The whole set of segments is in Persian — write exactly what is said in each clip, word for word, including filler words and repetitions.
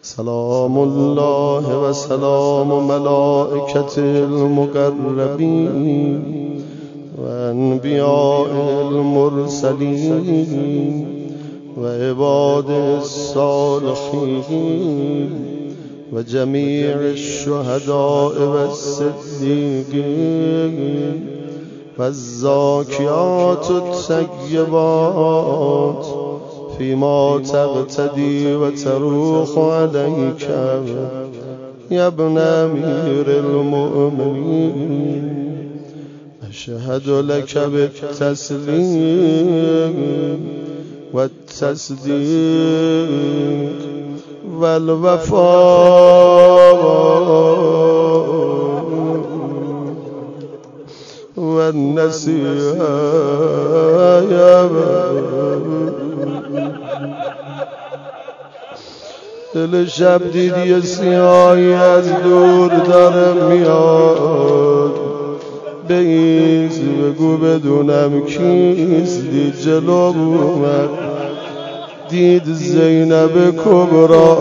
سلام الله و سلام ملائکته المقربین و انبیاء المرسلین و عباد الصالحین و جمیع الشهداء و الصدیقین و الزاکیات الطیبات فيما تقتدي وتروح عليك يا ابن أمير المؤمنين. أشهد لك بالتسليم والتصديق والوفاء والنصيحة يا دل شب دیدی سیاهی از دور داره میاد، بیست بگو بدونم کیست. دید جلو اومد، دید زینب کبرا،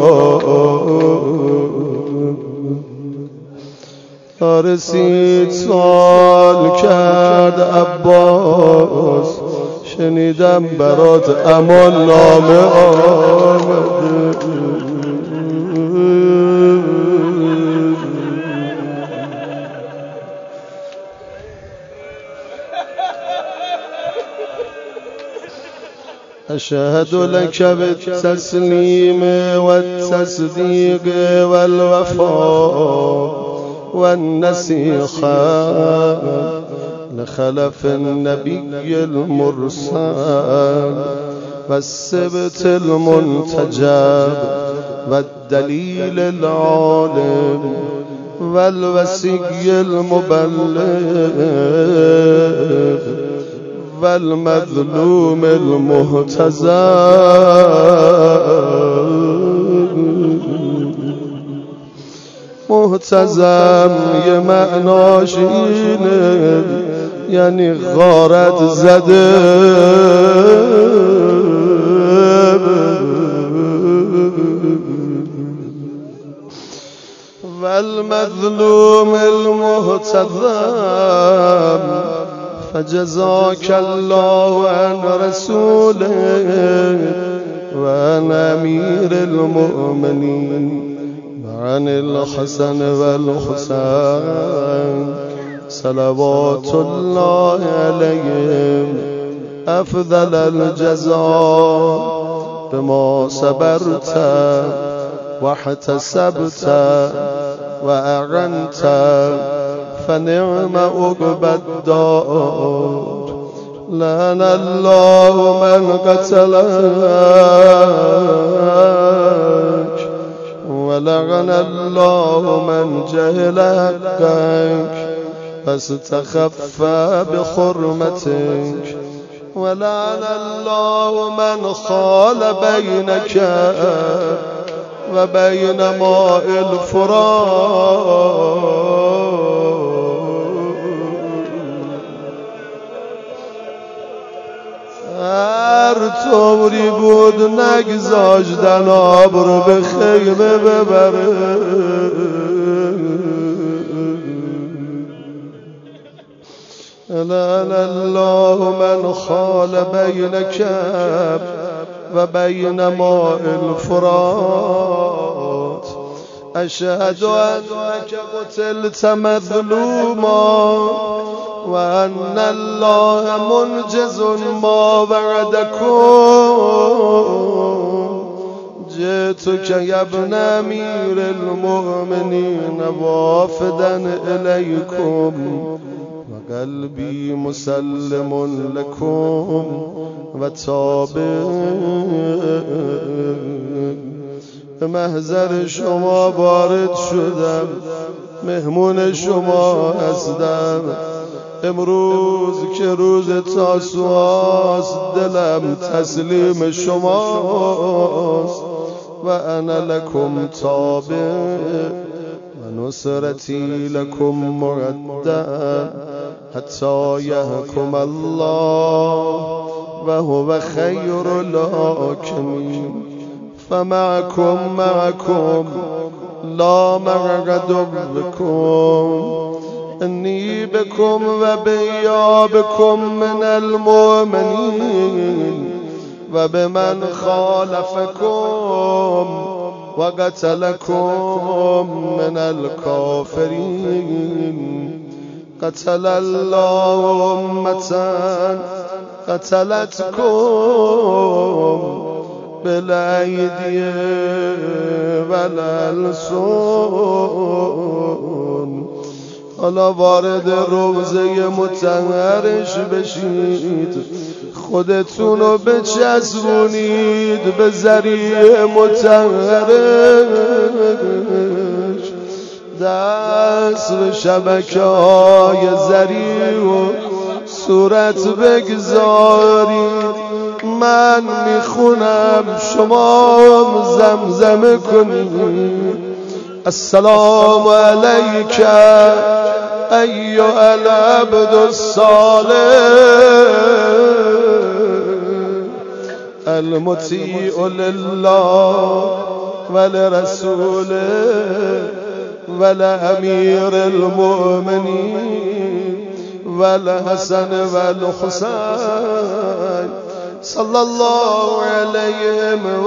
رسید سوال کرد عباس، شنیدم برات امان نامه آمده. أشهد لك بالتسليم والتصديق والوفاء والنصيحة لخلف النبي المرسل والسبت المنتجب والدليل العالم والوصي المبلغ والمظلوم المهتزم. محتزم یه معناش اینه، یعنی غارت زده. والمظلوم المهتزم فجزاك الله عن رسوله وعن أمير المؤمنين وعن الحسن والحسين صلوات الله عليهم أفضل الجزاء بما صبرت واحتسبت وأعنت فنعم عقبى الدار. لعن الله من قتلك ولعن الله من جهل حقك فاستخف بحرمتك ولعن الله من خال بينك وبين ماء الفرات. هر طوری بود نگذاشتن آب رو به خیمه ببره. لعن الله من خال بینک و بین ماء الفرات. اشهد انک قتلت مظلوما و ان الله منجز ما وعدكم. جئتك يا ابن امير المؤمنين وافدا اليكم وقلبي مسلم لكم وتابع. به محضر شما وارد شدم، مهمون شما هستم. امروز که روز تاسوعاست، دلم تسلیم شماست. و انا لکم تابع و نصرتی لکم مردع حتی یحکم الله و هو خیر الحاکمین. فمعكم معكم لا مع عدوكم إني بكم وبإيابكم من المؤمنين وبمن خالفكم وقتلكم من الكافرين. قتل الله أمة قتلتكم بالأيدي والألسن. حالا وارد روضه مطهرش بشید، خودتونو بچسبونید به ذریع مطهرش، دست به شبکه های ذریع و صورت بگذارید. من میخونم شما زمزمه کنید. السلام علیک ایها العبد الصالح المطیع لله ولرسوله ولامیر المؤمنین والحسن والحسین صلی الله علیهم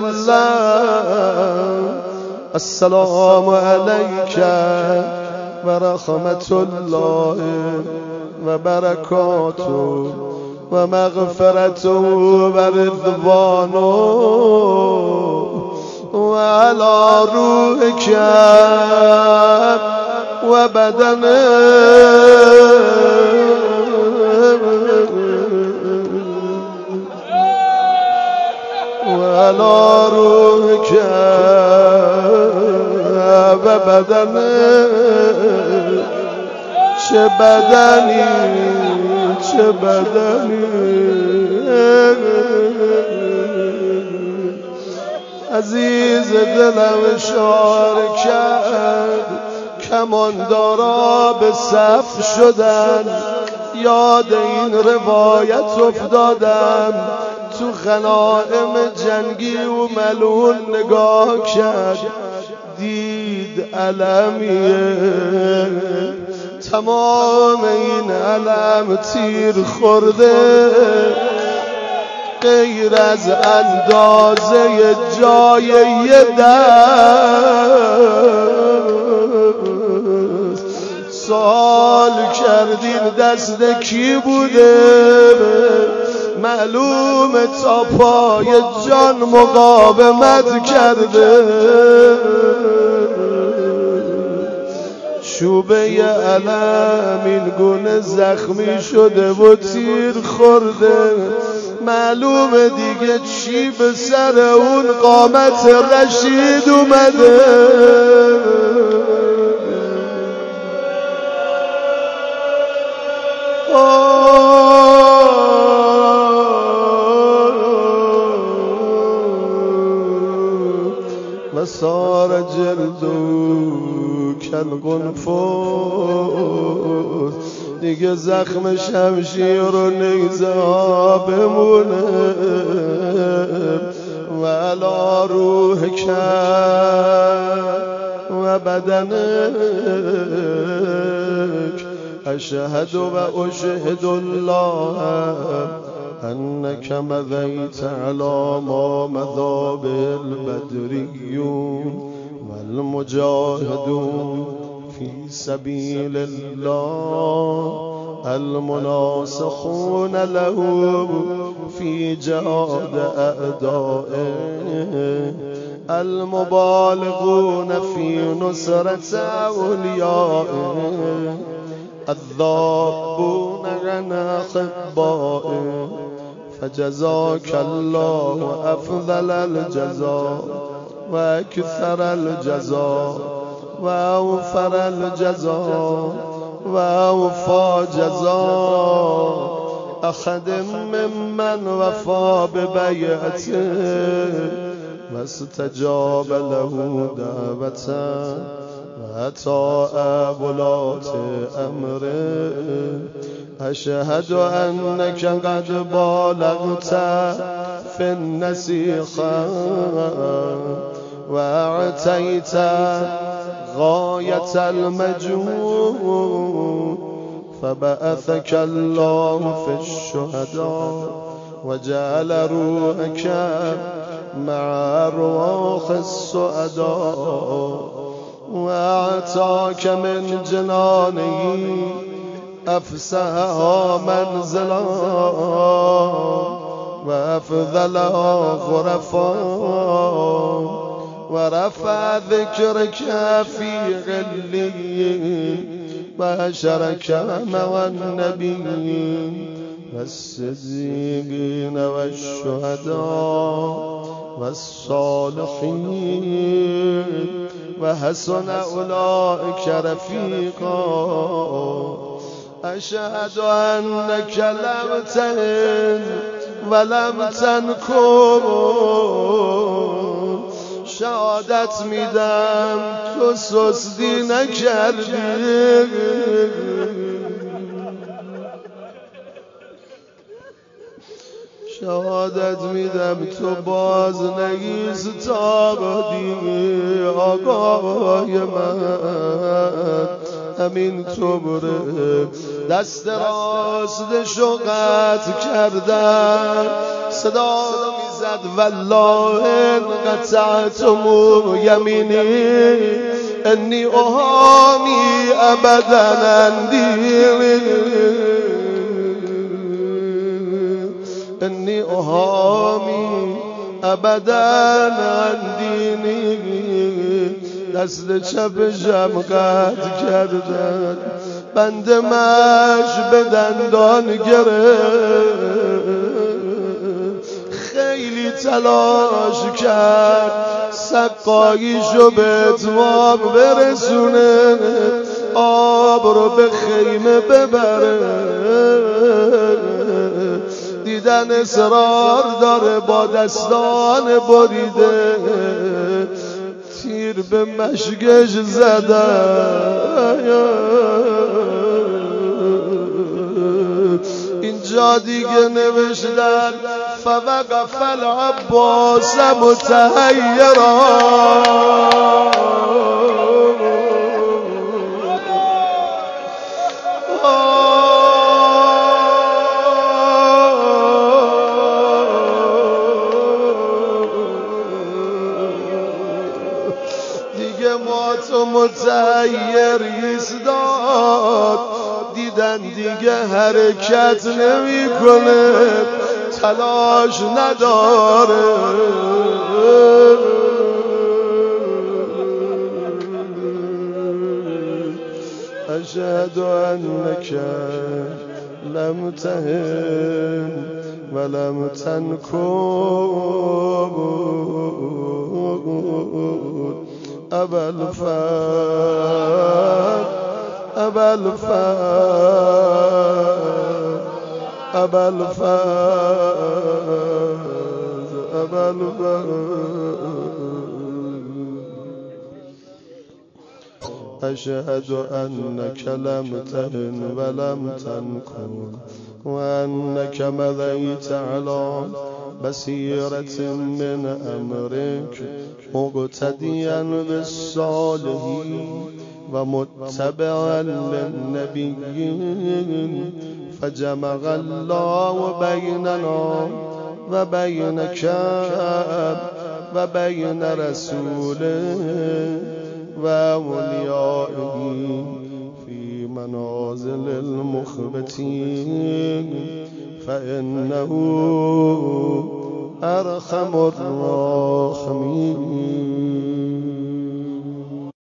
وسلم. السلام علیک و رحمت الله و برکاته و مغفرته و رضوانه و علی روحک و بدنه و علی روحک و بدنه. چه بدنی چه بدنی عزیز دلم اشاره کرد، کماندارا به صف شدن. یاد این روایت افتادم، تو غنایم جنگی و ملعون نگاه کرد، دید علمیه، تمام این علم تیر خورده، غیر از اندازه جای یه دست. سوال کردین دست کی بوده؟ معلوم تا پای جان مقاومت کرده. چوبه علم این گونه زخمی شده و تیر خورده، معلومه دیگه چی به سر اون قامت رشید اومده. مسار جلدو کالقنفذ، دیگه زخم شمشیر و نیزه ها بمونه. و علی روحک و بدنک اشهد و اشهد الله انک مضیت علی ما مضی به البدریون والمجاهدون فی سبیل الله المناسخون له فی جهاد اعدائه المبالغون فی نصرت اولیائه الذابون عن احبائه. فجزاک الله افضل الجزاء و اکثر الجزاء و اوفر الجزاء و اوفا جزاء احد ممن وفا ببیعته و استجاب له دعوته و اطاع ولاة امره. اشهد انک قد بالغت في النسيخة وأعطيت غاية المجهود فبعثك الله في الشهداء وجعل روحك مع أرواح السعداء وأعطاك من جنانه أفسحها منزلا وأفضلها غرفا ورفع ذكرك في عليين وأشرك مع النبيين والصديقين والشهداء والصالحين وحسن أولئك رفيقا أشهد أنك لم تهن ولم تنكر شهادت میدم تو سستی نکردی شهادت میدم تو باز نایستادی آقای من همین تو بره دست راست شقت کردن صدا میزد والله ان قطعتم یمینی انی احامی ابدا اندی انی احامی ابدا اندینی دست چپشم قطع کردن بند مش به دندان گرفت خیلی تلاش کرد سقاییشو به اتمام برسونه آب رو به خیمه ببره دیدن اصرار داره با دستان بریده تیر به مشگش زدن اینجا دیگه نوشتن فوقف العباس متحیرا تو متحیر ایستاد دیدن دیگه حرکت نمی کنه تلاش نداره اشهد انک لم تهن ولم تنکر أبا الفات أبا الفات أبا الفات أبا الفات أشهد أنك لم تهن ولم تنكر وأنك مضيت على بصيرة من أمرك مقتديا بالصالحين ومتبعا للنبيين فجمع الله بيننا وبينك وبين رسوله وأوليائه في منازل المخبتين فإنه أرحم الراحمين